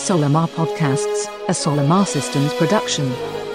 Solimar Podcasts, a Solimar Systems production.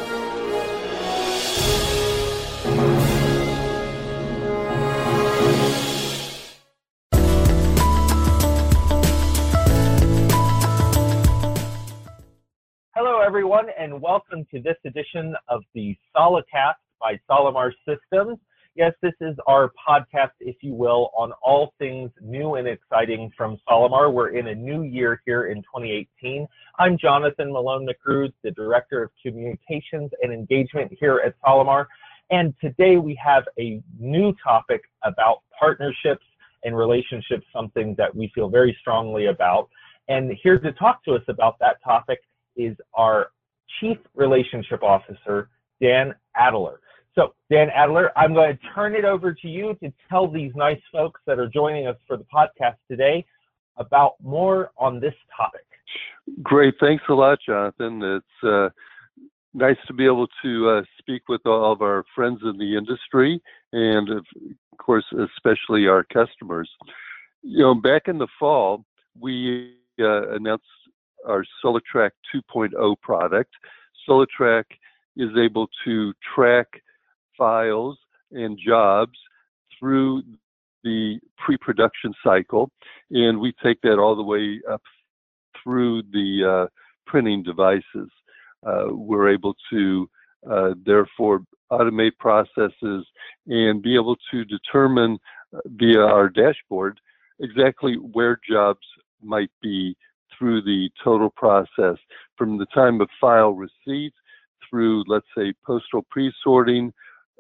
Hello, everyone, and welcome to this edition of the Solicast by Solimar Systems. Yes, this is our podcast, if you will, on all things new and exciting from Solimar. We're in a new year here in 2018. I'm Jonathan Malone-McCruz, the Director of Communications and Engagement here at Solimar. And today we have a new topic about partnerships and relationships, something that we feel very strongly about. And here to talk to us about that topic is our Chief Relationship Officer, Dan Adler. So, Dan Adler, I'm going to turn it over to you to tell these nice folks that are joining us for the podcast today about more on this topic. Great. Thanks a lot, Jonathan. It's nice to be able to speak with all of our friends in the industry and, of course, especially our customers. You know, back in the fall, we announced our SolarTrack 2.0 product. SolarTrack is able to track files and jobs through the pre-production cycle, and we take that all the way up through the printing devices. We're able to therefore automate processes and be able to determine via our dashboard exactly where jobs might be through the total process, from the time of file receipt through, let's say, postal pre-sorting,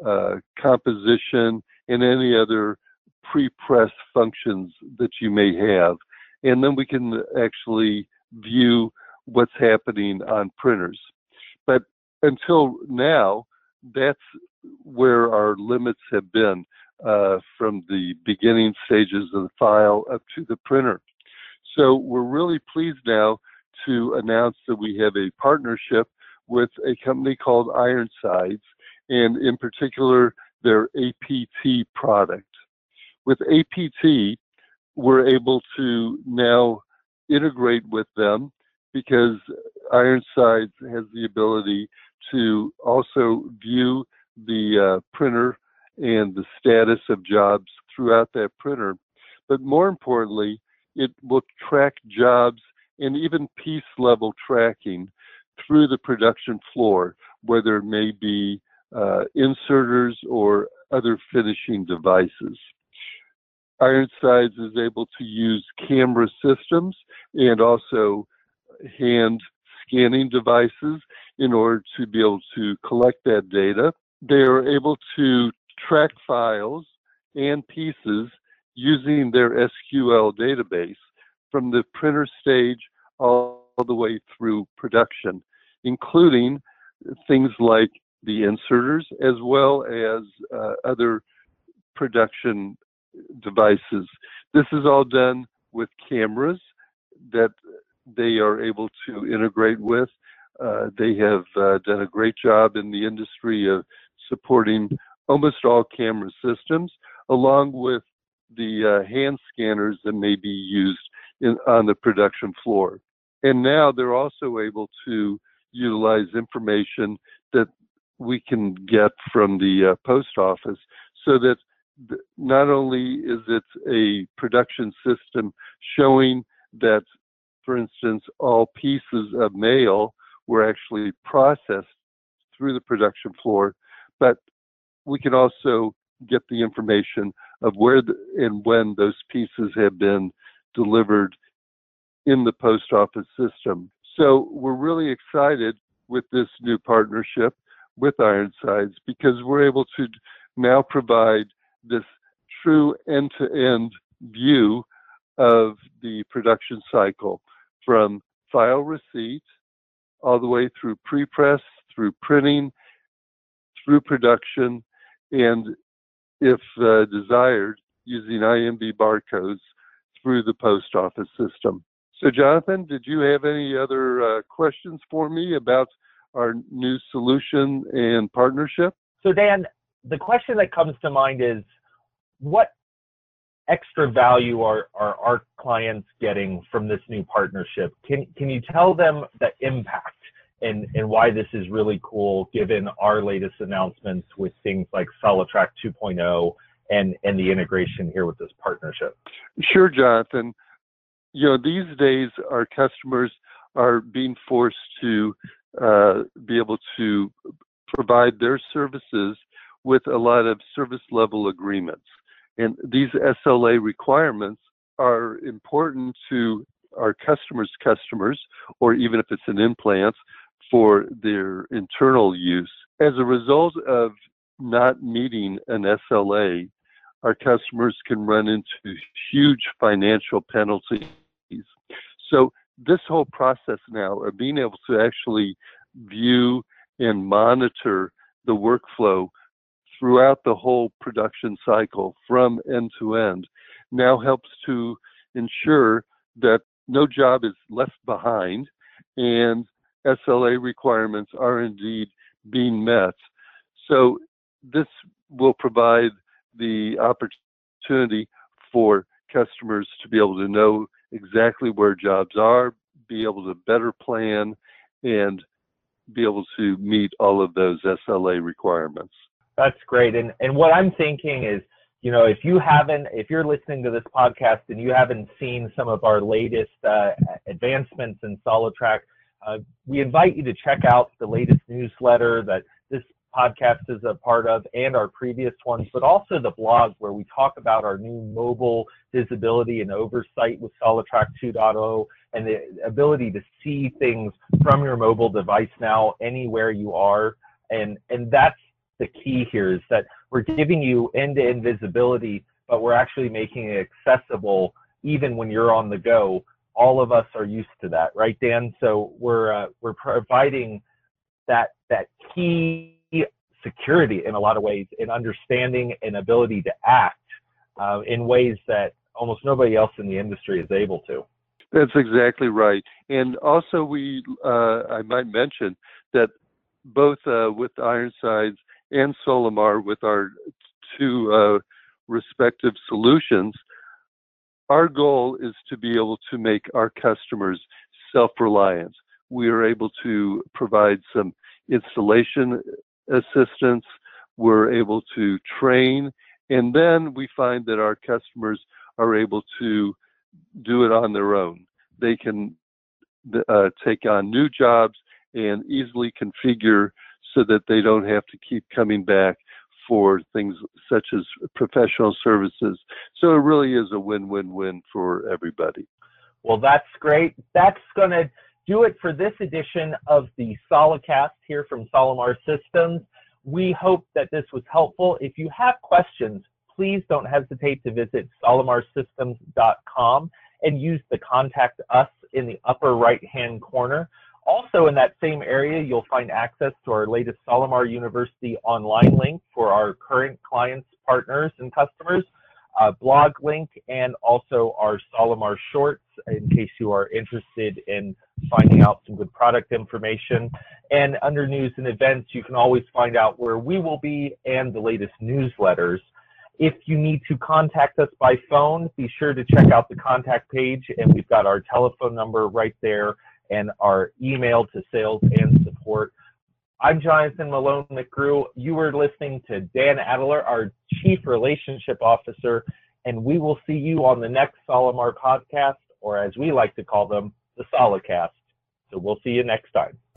composition, and any other pre-press functions that you may have. And then we can actually view what's happening on printers. But until now, that's where our limits have been from the beginning stages of the file up to the printer. So we're really pleased now to announce that we have a partnership with a company called Ironsides, and in particular, their APT product. With APT, we're able to now integrate with them because Ironsides has the ability to also view the printer and the status of jobs throughout that printer. But more importantly, it will track jobs and even piece level tracking through the production floor, where there may be inserters or other finishing devices. Ironsides is able to use camera systems and also hand scanning devices in order to be able to collect that data. They are able to track files and pieces using their SQL database from the printer stage all the way through production, including things like the inserters as well as other production devices. This is all done with cameras that they are able to integrate with. They have done a great job in the industry of supporting almost all camera systems, along with the hand scanners that may be used on the production floor. And now they're also able to utilize information that we can get from the post office, so that not only is it a production system showing that, for instance, all pieces of mail were actually processed through the production floor, but we can also get the information of where and when those pieces have been delivered in the post office system. So we're really excited with this new partnership with Ironsides because we're able to now provide this true end-to-end view of the production cycle, from file receipt all the way through pre-press, through printing, through production, and if desired, using IMB barcodes through the post office system. So Jonathan, did you have any other questions for me about our new solution and partnership? So Dan, the question that comes to mind is, what extra value are our clients getting from this new partnership? Can you tell them the impact and why this is really cool given our latest announcements with things like SolaTrack 2.0 and the integration here with this partnership? Sure, Jonathan. These days our customers are being forced to be able to provide their services with a lot of service level agreements. And these SLA requirements are important to our customers' customers, or even if it's an implant, for their internal use. As a result of not meeting an SLA, our customers can run into huge financial penalties. So this whole process now of being able to actually view and monitor the workflow throughout the whole production cycle from end to end now helps to ensure that no job is left behind and SLA requirements are indeed being met. So this will provide the opportunity for customers to be able to know exactly where jobs are, be able to better plan, and be able to meet all of those SLA requirements. That's great. And what I'm thinking is, if you're listening to this podcast and you haven't seen some of our latest advancements in SolaTrack, we invite you to check out the latest newsletter that this podcast is a part of and our previous ones, but also the blog where we talk about our new mobile visibility and oversight with SolaTrack 2.0 and the ability to see things from your mobile device now anywhere you are. And that's the key here, is that we're giving you end-to-end visibility, but we're actually making it accessible even when you're on the go. All of us are used to that, right, Dan? So we're providing that key security in a lot of ways, in understanding and ability to act in ways that almost nobody else in the industry is able to. That's exactly right. And also I might mention that both with Ironsides and Solimar, with our two respective solutions, our goal is to be able to make our customers self-reliant. We are able to provide some installation assistance. We're able to train, and then we find that our customers are able to do it on their own. They can take on new jobs and easily configure so that they don't have to keep coming back for things such as professional services. So it really is a win-win-win for everybody. Well, that's great. That's going to do it for this edition of the SolaCast here from Solimar Systems. We hope that this was helpful. If you have questions, please don't hesitate to visit solimarsystems.com and use the Contact Us in the upper right-hand corner. Also in that same area, you'll find access to our latest Solimar University online link for our current clients, partners, and customers, blog link, and also our Solimar Shorts in case you are interested in finding out some good product information. And under news and events, you can always find out where we will be and the latest newsletters. If you need to contact us by phone, be sure to check out the contact page, and we've got our telephone number right there and our email to sales and support. I'm Jonathan Malone McGrew. You were listening to Dan Adler, our Chief Relationship Officer, and we will see you on the next Solimar podcast, or as we like to call them, the SolaCast. So we'll see you next time.